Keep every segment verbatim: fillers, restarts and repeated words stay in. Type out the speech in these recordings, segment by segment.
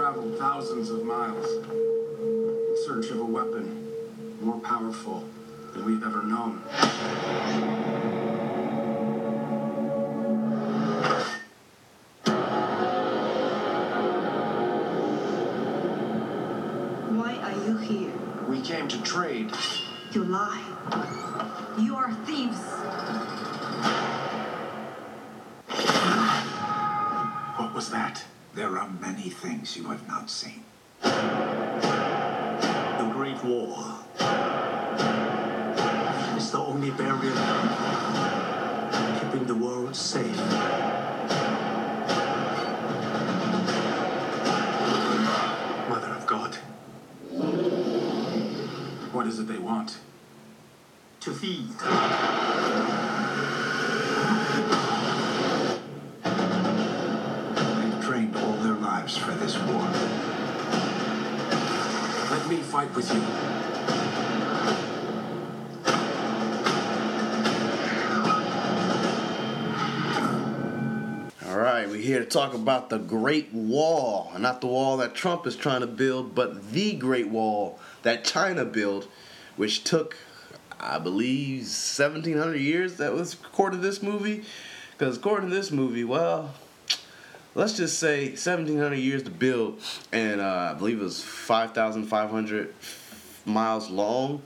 traveled thousands of miles in search of a weapon more powerful than we've ever known. Why are you here? We came to trade. You lie. You are thieves. What was that? There are many things you have not seen. The Great Wall is the only barrier keeping the world safe. Mother of God. What is it they want? To feed. They've trained all their lives for this war. Let me fight with you. All right, we're here to talk about the Great Wall. Not the wall that Trump is trying to build, but the Great Wall that China built, which took, I believe, seventeen hundred years. That was according to this movie. Because according to this movie, well, let's just say seventeen hundred years to build, and uh, I believe it was five thousand five hundred miles long.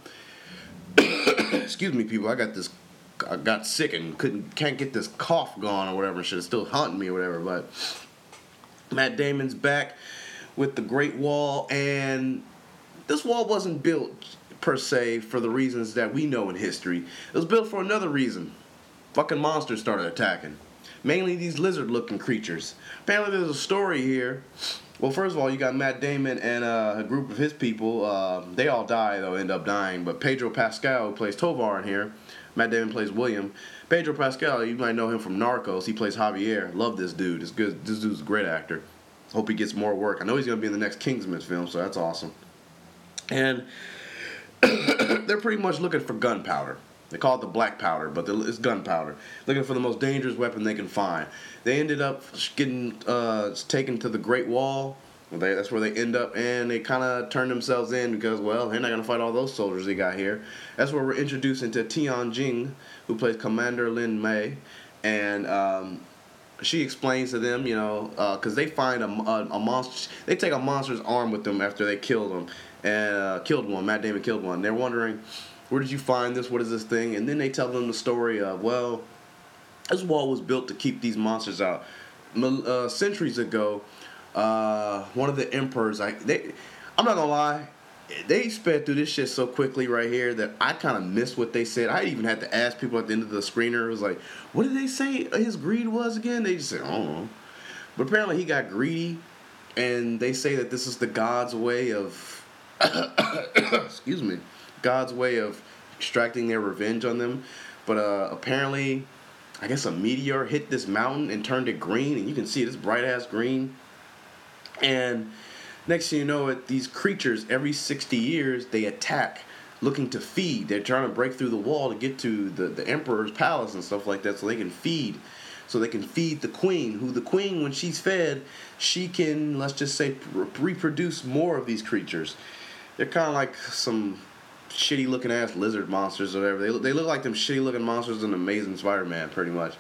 Excuse me, people. I got this. I got sick and couldn't can't get this cough gone or whatever. Shit, it's still haunting me or whatever. But Matt Damon's back with the Great Wall, and this wall wasn't built per se for the reasons that we know in history. It was built for another reason. Fucking monsters started attacking. Mainly these lizard-looking creatures. Apparently there's a story here. Well, first of all, you got Matt Damon and uh, a group of his people. Uh, they all die, though, end up dying. But Pedro Pascal, who plays Tovar in here. Matt Damon plays William. Pedro Pascal, you might know him from Narcos. He plays Javier. Love this dude. This good. This dude's a great actor. Hope he gets more work. I know he's going to be in the next Kingsman film, so that's awesome. And they're pretty much looking for gunpowder. They call it the black powder, but it's gunpowder. Looking for the most dangerous weapon they can find. They ended up getting uh, taken to the Great Wall. They, that's where they end up, and they kind of turn themselves in because, well, they're not going to fight all those soldiers they got here. That's where we're introduced into Tian Jing, who plays Commander Lin Mei, and um, she explains to them, you know, because uh, they find a, a, a monster. They take a monster's arm with them after they killed him, and uh, killed one. Matt Damon killed one. They're wondering, where did you find this? What is this thing? And then they tell them the story of, well, this wall was built to keep these monsters out. Uh, centuries ago, uh, one of the emperors, I, they, I'm not gonna lie, they sped through this shit so quickly right here that I kind of missed what they said. I even had to ask people at the end of the screener. It was like, what did they say his greed was again? They just said, I don't know. But apparently he got greedy, and they say that this is the God's way of, excuse me, God's way of extracting their revenge on them. But uh, apparently, I guess a meteor hit this mountain and turned it green, and you can see it, it's bright-ass green. And next thing you know it, these creatures, every sixty years, they attack, looking to feed. They're trying to break through the wall to get to the, the emperor's palace and stuff like that so they can feed. So they can feed the queen, who the queen, when she's fed, she can, let's just say, re- reproduce more of these creatures. They're kind of like some shitty looking ass lizard monsters or whatever. They look, they look like them shitty looking monsters in Amazing Spider-Man, pretty much.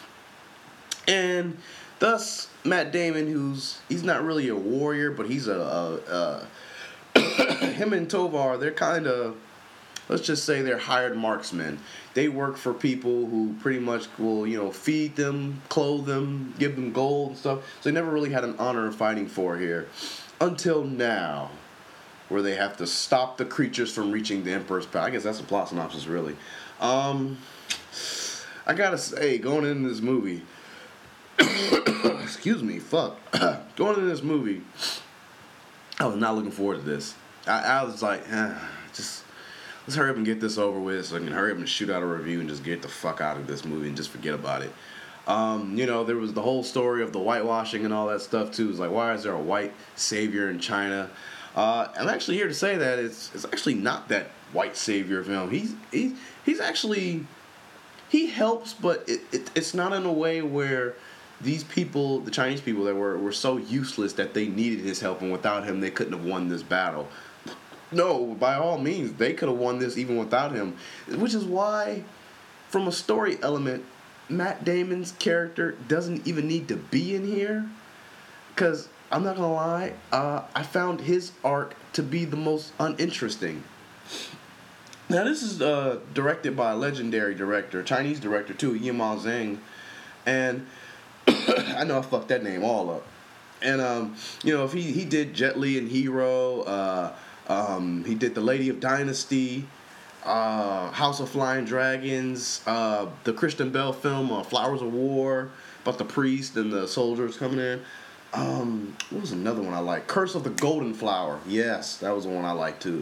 And thus, Matt Damon, who's, he's not really a warrior, but he's a, a, a him and Tovar, they're kind of, let's just say they're hired marksmen. They work for people who pretty much will, you know, feed them, clothe them, give them gold and stuff. So they never really had an honor of fighting for here. Until now, where they have to stop the creatures from reaching the Emperor's palace. I guess that's the plot synopsis, really. Um, I gotta say, going into this movie, excuse me, fuck, going into this movie, I was not looking forward to this. I, I was like, eh, just let's hurry up and get this over with, so I can hurry up and shoot out a review and just get the fuck out of this movie and just forget about it. Um, you know, there was the whole story of the whitewashing and all that stuff too. It's like, why is there a white savior in China? Uh, I'm actually here to say that it's it's actually not that white savior film. He's he's he's actually he helps, but it, it it's not in a way where these people, the Chinese people, that were were so useless that they needed his help, and without him, they couldn't have won this battle. No, by all means, they could have won this even without him, which is why, from a story element, Matt Damon's character doesn't even need to be in here, because I'm not gonna lie, uh, I found his arc to be the most uninteresting. Now, this is uh, directed by a legendary director, Chinese director too, Yimou Zhang, and I know I fucked that name all up. And um, you know, if he he did Jet Li and Hero, uh, um, he did The Lady of Dynasty, uh, House of Flying Dragons, uh, the Christian Bale film uh, Flowers of War about the priest and the soldiers coming in. Um, what was another one I liked? Curse of the Golden Flower. Yes, that was the one I liked too.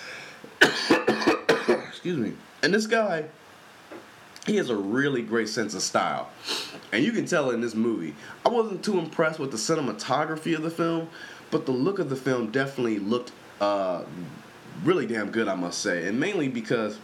Excuse me. And this guy, he has a really great sense of style. And you can tell in this movie. I wasn't too impressed with the cinematography of the film, but the look of the film definitely looked uh, really damn good, I must say. And mainly because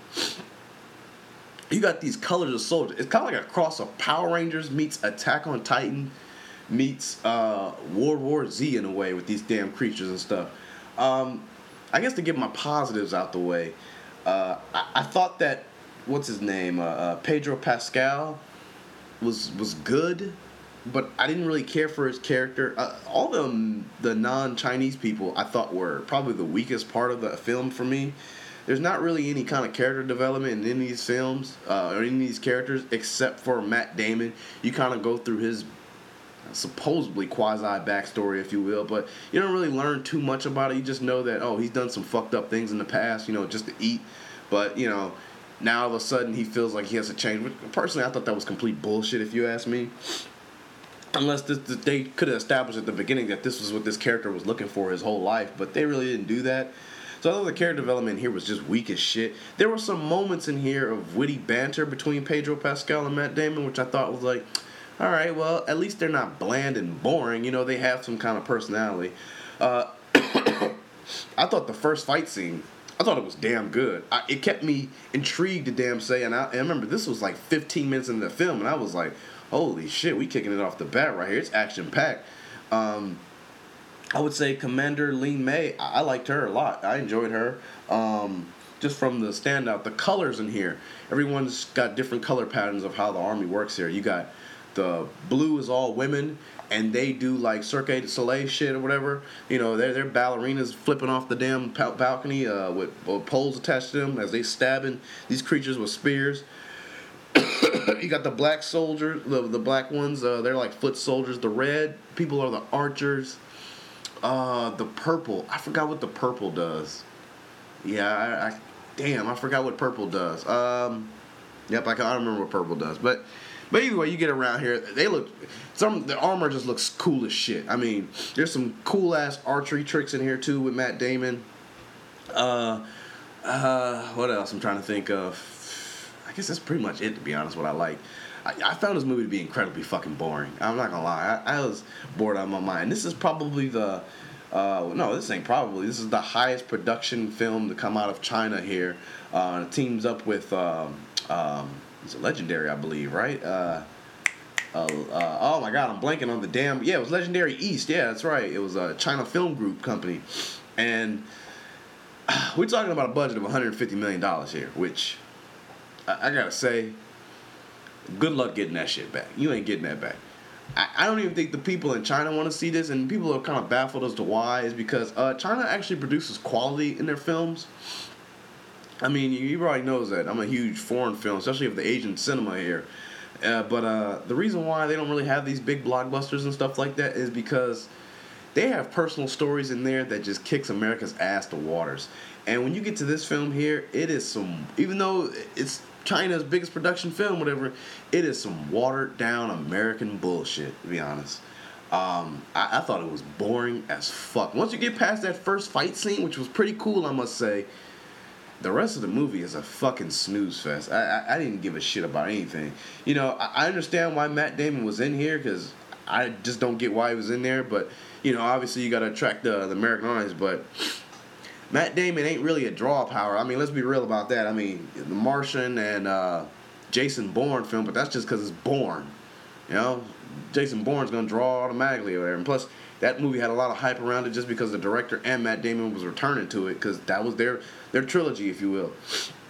you got these colors of soldiers. It's kind of like a cross of Power Rangers meets Attack on Titan meets uh, World War Z in a way with these damn creatures and stuff. Um, I guess to get my positives out the way, uh, I, I thought that, what's his name, uh, uh, Pedro Pascal was was good, but I didn't really care for his character. Uh, all the the non-Chinese people I thought were probably the weakest part of the film for me. There's not really any kind of character development in any of these films uh, or any of these characters except for Matt Damon. You kind of go through his supposedly quasi backstory, if you will, but you don't really learn too much about it. You just know that, oh, he's done some fucked up things in the past, you know, just to eat. But, you know, now all of a sudden he feels like he has to change. Personally, I thought that was complete bullshit, if you ask me. Unless this, this, they could have established at the beginning that this was what this character was looking for his whole life, but they really didn't do that. So I thought the character development here was just weak as shit. There were some moments in here of witty banter between Pedro Pascal and Matt Damon, which I thought was like, all right, well, at least they're not bland and boring. You know, they have some kind of personality. Uh, I thought the first fight scene, I thought it was damn good. I, it kept me intrigued to damn say. And I, and I remember this was like fifteen minutes into the film, and I was like, holy shit, we kicking it off the bat right here. It's action-packed. Um, I would say Commander Lin May, I, I liked her a lot. I enjoyed her. Um, just from the standout, the colors in here. Everyone's got different color patterns of how the army works here. You got the blue is all women, and they do like Cirque du Soleil shit or whatever. You know, they're, they're ballerinas flipping off the damn balcony uh, with, with poles attached to them as they stabbing these creatures with spears. You got the black soldiers, the, the black ones, uh, they're like foot soldiers. The red people are the archers. Uh, the purple, I forgot what the purple does. Yeah, I, I damn, I forgot what purple does. Um, yep, I, can, I don't remember what purple does, but But either way, you get around here, they look, some the armor just looks cool as shit. I mean, there's some cool ass archery tricks in here too with Matt Damon. Uh, uh, what else I'm trying to think of? I guess that's pretty much it, to be honest. What I like, I, I found this movie to be incredibly fucking boring. I'm not gonna lie, I, I was bored out of my mind. This is probably the, uh, no, this ain't probably. This is the highest production film to come out of China here. Uh, it teams up with. Um, um, It's a Legendary, I believe, right? Uh, uh, uh, oh my God, I'm blanking on the damn. Yeah, it was Legendary East. Yeah, that's right. It was a China Film Group company, and uh, we're talking about a budget of one hundred fifty million dollars here. Which I, I gotta say, good luck getting that shit back. You ain't getting that back. I, I don't even think the people in China want to see this, and people are kind of baffled as to why. Is because uh, China actually produces quality in their films. I mean, you already knows that. I'm a huge foreign film, especially of the Asian cinema here. Uh, but uh, the reason why they don't really have these big blockbusters and stuff like that is because they have personal stories in there that just kicks America's ass to waters. And when you get to this film here, it is some, even though it's China's biggest production film, whatever, it is some watered down American bullshit, to be honest. Um, I, I thought it was boring as fuck. Once you get past that first fight scene, which was pretty cool, I must say, the rest of the movie is a fucking snooze fest. I, I, I didn't give a shit about anything. You know, I, I understand why Matt Damon was in here, because I just don't get why he was in there. But, you know, obviously you got to attract the, the American audience. But Matt Damon ain't really a draw power. I mean, let's be real about that. I mean, The Martian and uh, Jason Bourne film, but that's just because it's Bourne. You know, Jason Bourne's gonna draw automatically or whatever. And plus, that movie had a lot of hype around it just because the director and Matt Damon was returning to it because that was their their trilogy, if you will.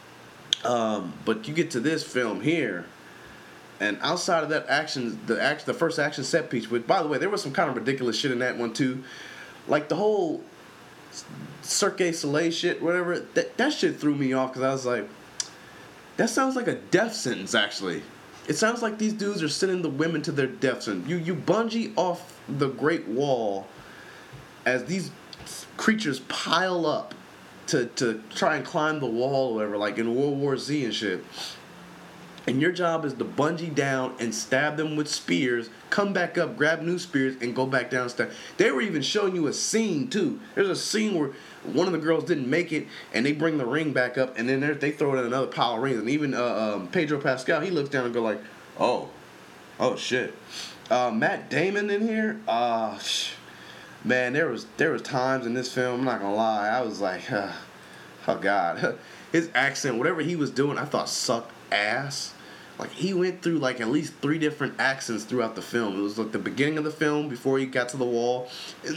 Um, but you get to this film here, and outside of that action, the action, the first action set piece. Which, by the way, there was some kind of ridiculous shit in that one too, like the whole Cirque du Soleil shit, whatever. That that shit threw me off because I was like, that sounds like a death sentence. Actually, it sounds like these dudes are sending the women to their death sentence. You you bungee off the Great Wall as these creatures pile up to to try and climb the wall or whatever, like in World War Z and shit. And your job is to bungee down and stab them with spears, come back up, grab new spears, and go back down and stab. They were even showing you a scene, too. There's a scene where one of the girls didn't make it, and they bring the ring back up, and then they throw it in another pile of rings. And even uh, um, Pedro Pascal, he looks down and go like, oh, oh, shit. Uh, Matt Damon in here, uh, man, there was there was times in this film, I'm not going to lie, I was like, uh, oh, God. His accent, whatever he was doing, I thought sucked ass. Like, he went through like at least three different accents throughout the film. It was like the beginning of the film before he got to the wall, and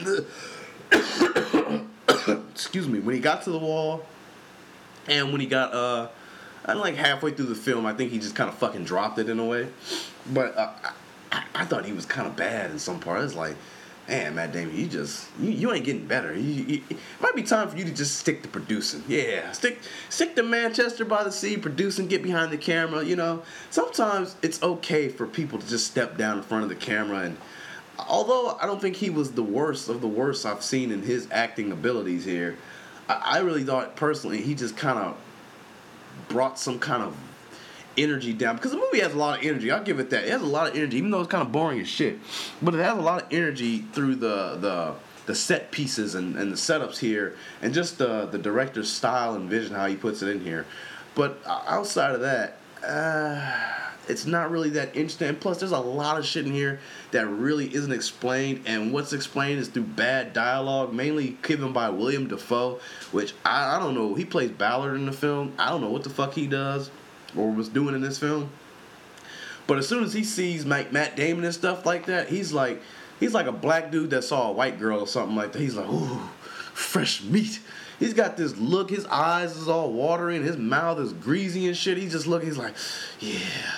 the excuse me, when he got to the wall, and when he got uh and like halfway through the film, I think he just kind of fucking dropped it in a way. But uh, I, I thought he was kind of bad in some parts. It's like, man, Matt Damon, you just you, you ain't getting better. You, you, it might be time for you to just stick to producing. Yeah, stick stick to Manchester by the Sea, producing, get behind the camera. You know, sometimes it's okay for people to just step down in front of the camera. And although I don't think he was the worst of the worst I've seen in his acting abilities here, I, I really thought personally he just kind of brought some kind of energy down, because the movie has a lot of energy. I'll give it that. It has a lot of energy, even though it's kind of boring as shit. But it has a lot of energy through the the, the set pieces and, and the setups here, and just the the director's style and vision, how he puts it in here. But outside of that, uh, it's not really that interesting. And plus, there's a lot of shit in here that really isn't explained, and what's explained is through bad dialogue, mainly given by William Dafoe, which I, I don't know. He plays Ballard in the film. I don't know what the fuck he does or was doing in this film. But as soon as he sees Matt, Matt Damon and stuff like that, he's like he's like a black dude that saw a white girl or something like that. He's like, ooh, fresh meat. He's got this look, his eyes is all watery and his mouth is greasy and shit. He's just looking, he's like, yeah.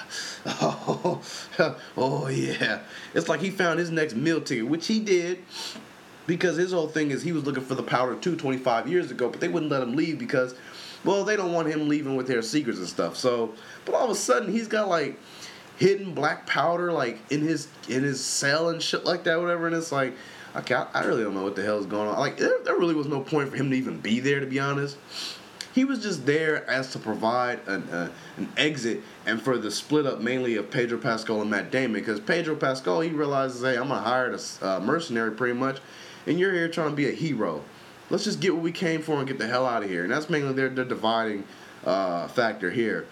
Oh, oh yeah. It's like he found his next meal ticket, which he did, because his whole thing is he was looking for the Powder two twenty-five years ago, but they wouldn't let him leave because, well, they don't want him leaving with their secrets and stuff. So, but all of a sudden, he's got like hidden black powder like in his in his cell and shit like that, whatever. And it's like, okay, I, I really don't know what the hell is going on. Like, there, there really was no point for him to even be there, to be honest. He was just there as to provide an uh, an exit and for the split up mainly of Pedro Pascal and Matt Damon. Because Pedro Pascal, he realizes, hey, I'm gonna hire a uh, mercenary pretty much, and you're here trying to be a hero. Let's just get what we came for and get the hell out of here. And that's mainly their, their dividing uh, factor here.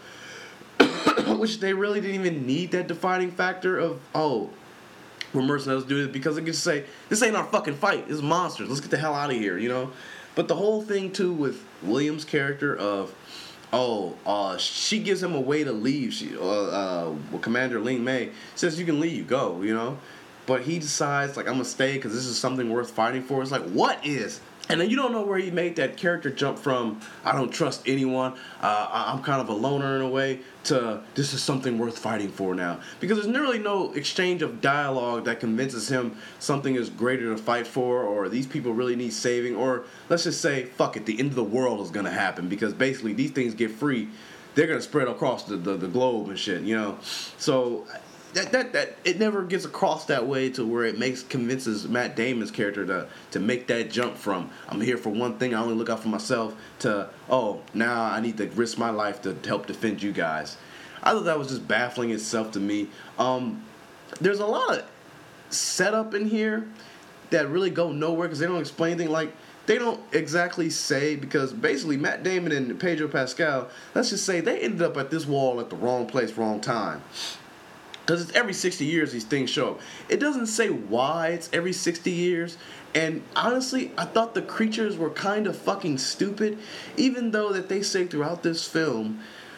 Which they really didn't even need that defining factor of, oh, we're mercenaries, do this, because they could say, this ain't our fucking fight. It's monsters. Let's get the hell out of here, you know? But the whole thing, too, with William's character of, oh, uh, she gives him a way to leave. She, uh, uh, Commander Ling Mei says, you can leave, go, you know? But he decides, like, I'm going to stay because this is something worth fighting for. It's like, what is? And then you don't know where he made that character jump from, I don't trust anyone, uh, I'm kind of a loner in a way, to this is something worth fighting for now. Because there's really no exchange of dialogue that convinces him something is greater to fight for, or these people really need saving, or let's just say, fuck it, the end of the world is going to happen. Because basically these things get free, they're going to spread across the, the, the globe and shit, you know. So That, that that it never gets across that way to where it makes convinces Matt Damon's character to to make that jump from I'm here for one thing, I only look out for myself, to oh, now I need to risk my life to help defend you guys. I thought that was just baffling itself to me. Um, there's a lot of setup in here that really go nowhere because they don't explain anything. Like, they don't exactly say, because basically Matt Damon and Pedro Pascal, let's just say they ended up at this wall at the wrong place, wrong time. Because it's every sixty years these things show up. It doesn't say why it's every sixty years. And honestly, I thought the creatures were kind of fucking stupid. Even though that they say throughout this film,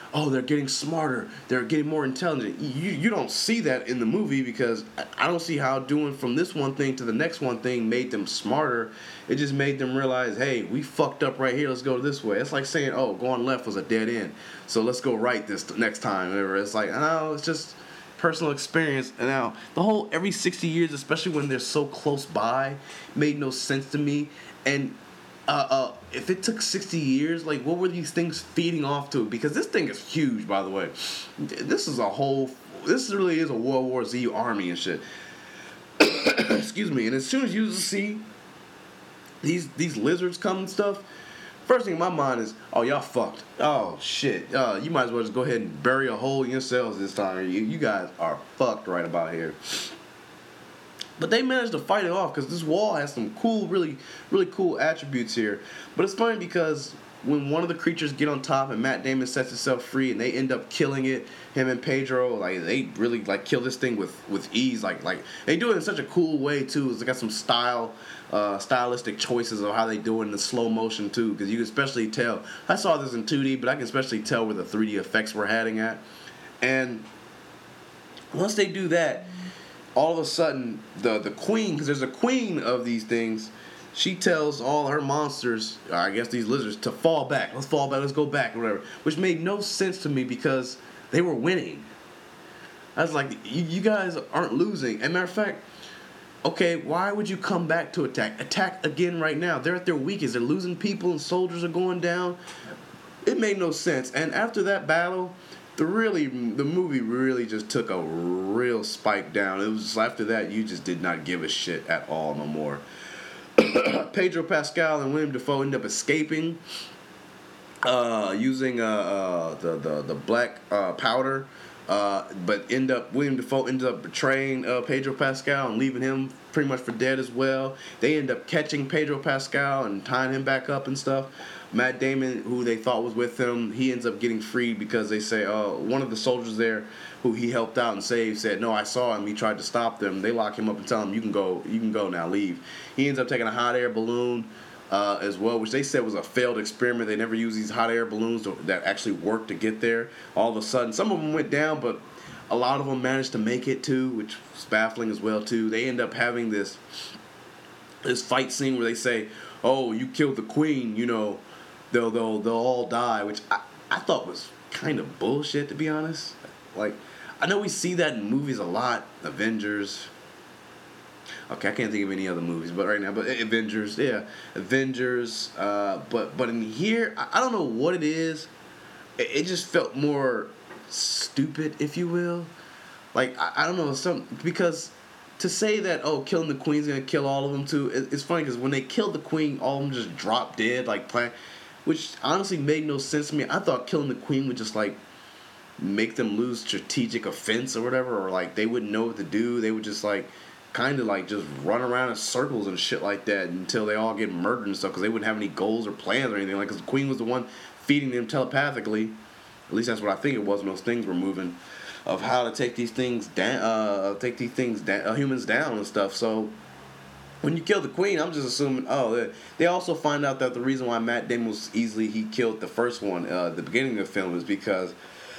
oh, they're getting smarter, they're getting more intelligent. You you don't see that in the movie because I don't see how doing from this one thing to the next one thing made them smarter. It just made them realize, hey, we fucked up right here. Let's go this way. It's like saying, oh, going left was a dead end, so let's go right this next time. Whatever. It's like, no, it's just personal experience. And now the whole every sixty years, especially when they're so close by, made no sense to me. And Uh, uh, if it took sixty years, like, what were these things feeding off to? Because this thing is huge, by the way. This is a whole, this really is a World War Z army and shit. Excuse me. And as soon as you see these these lizards come and stuff, first thing in my mind is, oh, y'all fucked. Oh, shit. Uh, you might as well just go ahead and bury a hole in yourselves this time. You, you guys are fucked right about here. But they managed to fight it off because this wall has some cool, really, really cool attributes here. But it's funny because when one of the creatures get on top and Matt Damon sets himself free and they end up killing it, him and Pedro, like they really like kill this thing with, with ease. Like like they do it in such a cool way too. It's got some style, uh, stylistic choices of how they do it in the slow motion too. Because you can especially tell. I saw this in two D, but I can especially tell where the three D effects were heading at. And once they do that, all of a sudden, the, the queen, because there's a queen of these things, she tells all her monsters, or I guess these lizards, to fall back. Let's fall back, let's go back, or whatever. Which made no sense to me because they were winning. I was like, you, you guys aren't losing. And matter of fact, okay, why would you come back to attack? Attack again right now. They're at their weakest. They're losing people and soldiers are going down. It made no sense. And after that battle, The really, the movie really just took a real spike down. It was just, after that, you just did not give a shit at all no more. Pedro Pascal and William Dafoe ended up escaping uh, using uh, uh, the, the the black uh, powder, uh, but end up William Dafoe ended up betraying uh, Pedro Pascal and leaving him pretty much for dead as well. They end up catching Pedro Pascal and tying him back up and stuff. Matt Damon, who they thought was with him, he ends up getting freed because they say, oh, one of the soldiers there who he helped out and saved said, no, I saw him. He tried to stop them. They lock him up and tell him, you can go, you can go now, leave. He ends up taking a hot air balloon uh, as well, which they said was a failed experiment. They never used these hot air balloons to, that actually worked to get there. All of a sudden, some of them went down, but a lot of them managed to make it too, which was baffling as well too. They end up having this this fight scene where they say, oh, you killed the queen, you know, they'll they'll they'll all die, which I, I thought was kind of bullshit, to be honest. Like, I know we see that in movies a lot, Avengers. Okay, I can't think of any other movies, but right now, but Avengers, yeah, Avengers. Uh, but but in here, I, I don't know what it is. It, it just felt more stupid, if you will. Like I, I don't know, some because to say that, oh, killing the queen's gonna kill all of them too, it, it's funny because when they killed the queen, all of them just dropped dead, like plan. Which honestly made no sense to me. I thought killing the queen would just like make them lose strategic offense or whatever, or like they wouldn't know what to do. They would just like kind of like just run around in circles and shit like that until they all get murdered and stuff because they wouldn't have any goals or plans or anything. Like, because the queen was the one feeding them telepathically. At least that's what I think it was when those things were moving, of how to take these things down, uh, take these things down, uh, humans down and stuff. So when you kill the queen, I'm just assuming, oh, they, they also find out that the reason why Matt Damon was easily, he killed the first one uh, at the beginning of the film is because,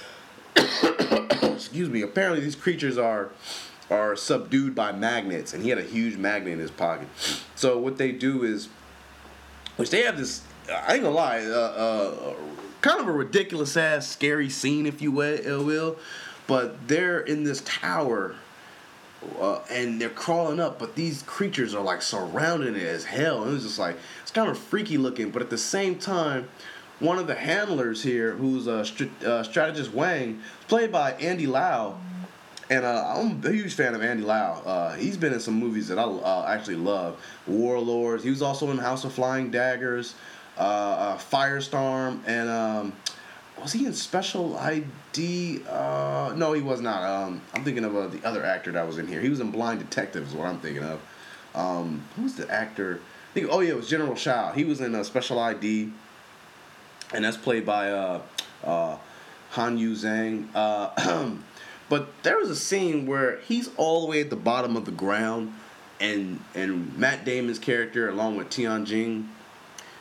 excuse me, apparently these creatures are are subdued by magnets, and he had a huge magnet in his pocket. So what they do is, which they have this, I ain't gonna lie, uh, uh, kind of a ridiculous-ass, scary scene, if you will, but they're in this tower, Uh, and they're crawling up, but these creatures are like surrounding it as hell. And it was just like, it's kind of freaky looking, but at the same time, one of the handlers here, who's a st- uh, strategist Wang, played by Andy Lau, and uh, I'm a huge fan of Andy Lau. Uh, he's been in some movies that I uh, actually love. Warlords. He was also in House of Flying Daggers, uh, uh, Firestorm, and um, was he in Special I D? Uh, no, he was not. Um, I'm thinking of uh, the other actor that was in here. He was in Blind Detective is what I'm thinking of. Um, who's the actor? I think, oh, yeah, it was General Shao. He was in uh, Special I D, and that's played by uh, uh, Han Yu Zhang. Uh, but there was a scene where he's all the way at the bottom of the ground, and and Matt Damon's character, along with Tian Jing,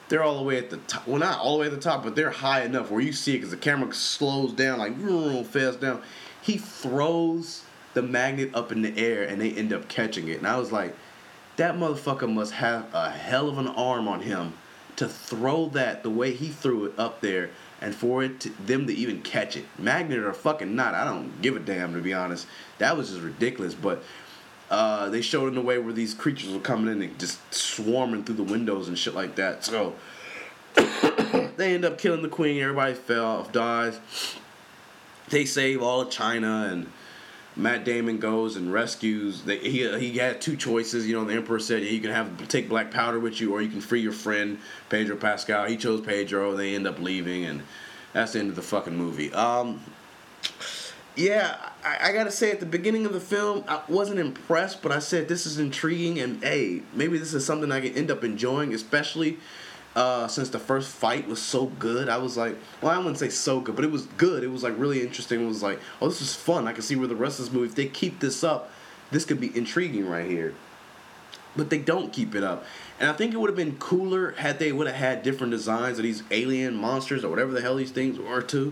they're all the way at the top. Well, not all the way at the top, but they're high enough where you see it because the camera slows down, like, vroom, fast down. He throws the magnet up in the air, and they end up catching it. And I was like, that motherfucker must have a hell of an arm on him to throw that the way he threw it up there, and for it to, them to even catch it. Magnet or fucking not, I don't give a damn, to be honest. That was just ridiculous. But uh, they showed in the way where these creatures were coming in and just swarming through the windows and shit like that. So they end up killing the queen. Everybody fell off, dies. They save all of China, and Matt Damon goes and rescues. They, he he had two choices. You know, the Emperor said, yeah, you can have take black powder with you, or you can free your friend Pedro Pascal. He chose Pedro. They end up leaving, and that's the end of the fucking movie. Um, yeah, I, I gotta say, at the beginning of the film, I wasn't impressed, but I said this is intriguing, and hey, maybe this is something I can end up enjoying, especially uh, since the first fight was so good. I was like, well, I wouldn't say so good, but it was good. It was like really interesting. It was like, oh, this is fun. I can see where the rest of this movie, if they keep this up, this could be intriguing right here. But they don't keep it up. And I think it would have been cooler had they would have had different designs of these alien monsters or whatever the hell these things were too.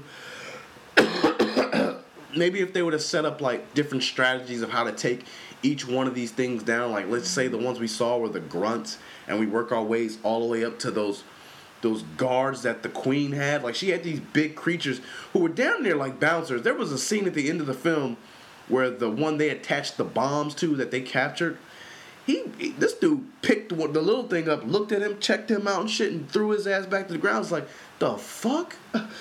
Maybe if they would have set up like different strategies of how to take each one of these things down. Like, let's say the ones we saw were the grunts, and we work our ways all the way up to those those guards that the queen had. Like, she had these big creatures who were down there like bouncers. There was a scene at the end of the film where the one they attached the bombs to that they captured, he, he this dude picked the little thing up, looked at him, checked him out and shit, and threw his ass back to the ground. It's like, the fuck?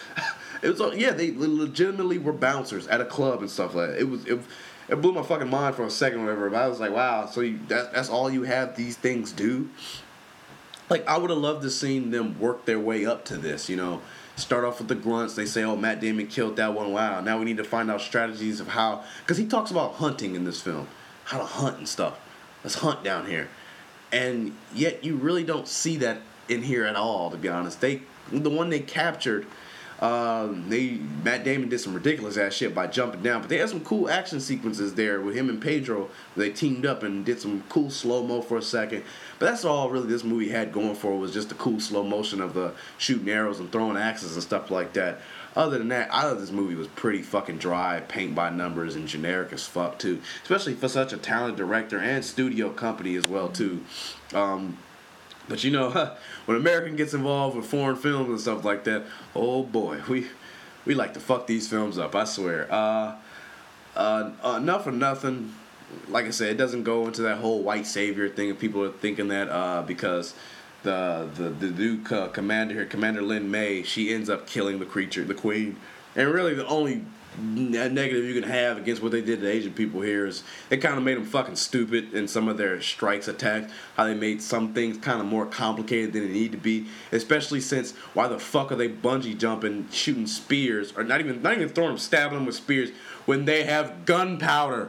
It was, yeah, they legitimately were bouncers at a club and stuff like that. It was, it, it blew my fucking mind for a second or whatever. But I was like, wow, so you, that, that's all you have these things do? Like, I would have loved to seen them work their way up to this, you know. Start off with the grunts. They say, oh, Matt Damon killed that one. Wow, now we need to find out strategies of how, because he talks about hunting in this film, how to hunt and stuff. Let's hunt down here. And yet you really don't see that in here at all, to be honest. They, the one they captured, Um, they Matt Damon did some ridiculous ass shit by jumping down, but they had some cool action sequences there with him and Pedro. They teamed up and did some cool slow mo for a second. But that's all really this movie had going for it, was just the cool slow motion of the shooting arrows and throwing axes and stuff like that. Other than that, I thought this movie was pretty fucking dry, paint by numbers, and generic as fuck too. Especially for such a talented director and studio company as well too. Um, But you know, when American gets involved with foreign films and stuff like that, oh boy, we we like to fuck these films up, I swear. Uh, uh, uh, enough of nothing. Like I said, it doesn't go into that whole white savior thing. If people are thinking that uh, because the the the new uh, commander here, Commander Lin May, she ends up killing the creature, the queen, and really the only negative you can have against what they did to Asian people here is it kind of made them fucking stupid in some of their strikes attacks, how they made some things kind of more complicated than they need to be, especially since why the fuck are they bungee jumping, shooting spears, or not even not even throwing them, stabbing them with spears when they have gunpowder?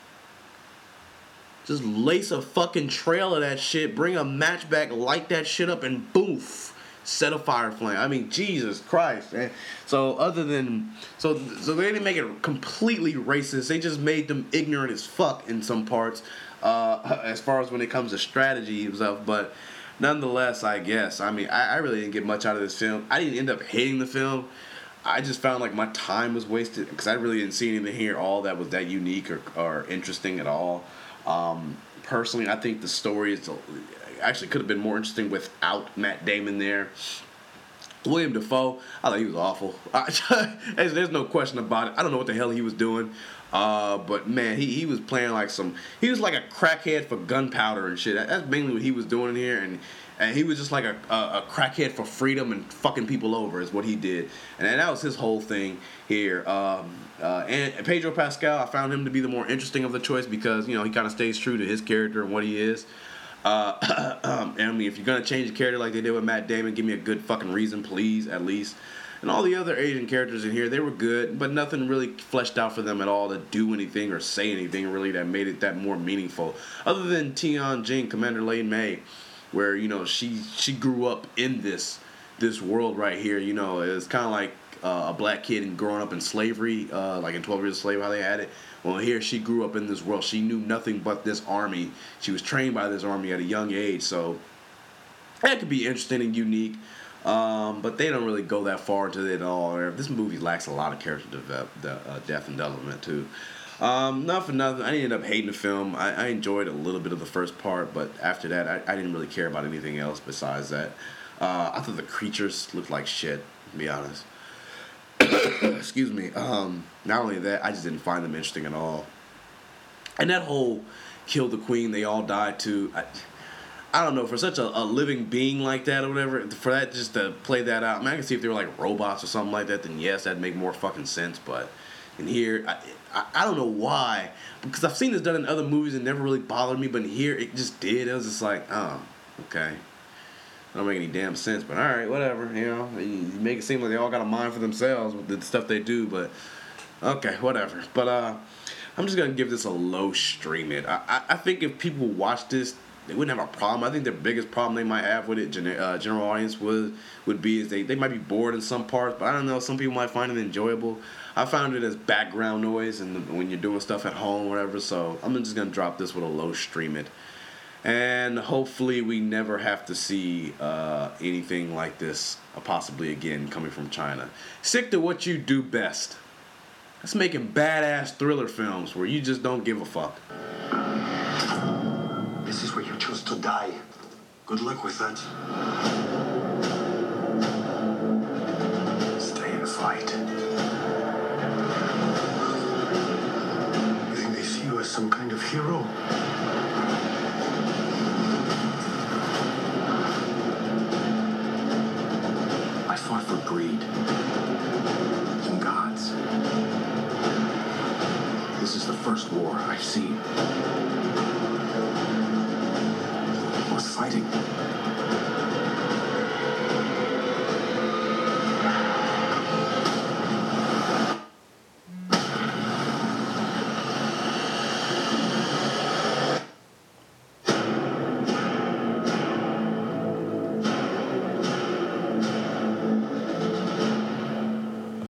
Just lace a fucking trail of that shit, bring a match back, light that shit up, and boof, set a fire flame. I mean, Jesus Christ, man. So other than so so they didn't make it completely racist. They just made them ignorant as fuck in some parts, uh, as far as when it comes to strategy and stuff. But nonetheless, I guess I mean I, I really didn't get much out of this film. I didn't end up hating the film. I just found like my time was wasted because I really didn't see anything here all that was that unique or, or interesting at all. Um, personally, I think the story is actually could have been more interesting without Matt Damon there. William Dafoe, I thought he was awful. there's, there's no question about it. I don't know what the hell he was doing, uh, but man, he, he was playing like some. He was like a crackhead for gunpowder and shit. That's mainly what he was doing in here, and and he was just like a, a, a crackhead for freedom and fucking people over is what he did, and, and that was his whole thing here. Um, uh, and Pedro Pascal, I found him to be the more interesting of the choice because you know he kind of stays true to his character and what he is. Uh, um, and I mean, if you're gonna change the character like they did with Matt Damon, give me a good fucking reason, please, at least. And all the other Asian characters in here, they were good, but nothing really fleshed out for them at all to do anything or say anything really that made it that more meaningful. Other than Tian Jing, Commander Lin May, where you know she she grew up in this this world right here. You know, it's kind of like uh, a black kid and growing up in slavery, uh, like in twelve Years a Slave, how they had it. Well, here she grew up in this world. She knew nothing but this army. She was trained by this army at a young age. So that could be interesting and unique. Um, but they don't really go that far into it at all. This movie lacks a lot of character develop, the, uh, depth and development too. Um, not for nothing, I ended up hating the film. I, I enjoyed a little bit of the first part, but after that, I, I didn't really care about anything else besides that. Uh, I thought the creatures looked like shit, to be honest. Excuse me. Um, not only that, I just didn't find them interesting at all. And that whole kill the queen, they all died too. I, I don't know, for such a, a living being like that or whatever, for that just to play that out, I mean, I can see if they were like robots or something like that, then yes, that'd make more fucking sense, but in here, I, I, I don't know why, because I've seen this done in other movies and never really bothered me, but in here, it just did. It was just like, oh, okay. Don't make any damn sense, but alright, whatever, you know, you, you make it seem like they all got a mind for themselves with the stuff they do, but okay, whatever. But uh, I'm just gonna give this a low stream it. I, I, I think if people watch this, they wouldn't have a problem. I think the biggest problem they might have with it, gen- uh, general audience would would be is they, they might be bored in some parts, but I don't know, some people might find it enjoyable. I found it as background noise and when you're doing stuff at home or whatever, so I'm just gonna drop this with a low stream it. And hopefully we never have to see uh, anything like this uh, possibly again coming from China. Stick to what you do best. That's making badass thriller films where you just don't give a fuck. This is where you chose to die. Good luck with that. Stay and fight. You think they see you as some kind of hero? I fought for greed and gods. This is the first war I've seen. We're fighting